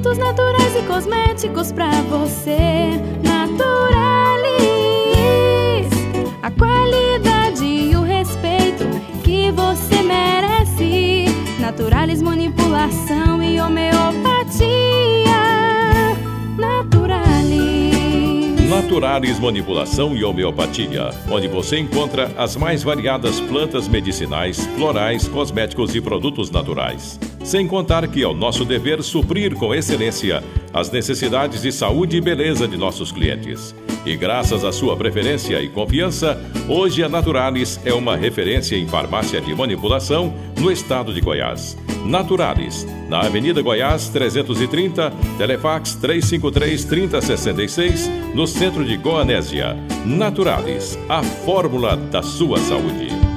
Produtos naturais e cosméticos pra você. Naturalis, a qualidade e o respeito que você merece. Naturalis, manipulação e homeopatia. Naturalis Manipulação e Homeopatia, onde você encontra as mais variadas plantas medicinais, florais, cosméticos e produtos naturais. Sem contar que é o nosso dever suprir com excelência as necessidades de saúde e beleza de nossos clientes. E graças à sua preferência e confiança, hoje a Naturalis é uma referência em farmácia de manipulação no estado de Goiás. Naturalis, na Avenida Goiás 330, Telefax 353-3066, no centro de Goianésia. Naturalis, a fórmula da sua saúde.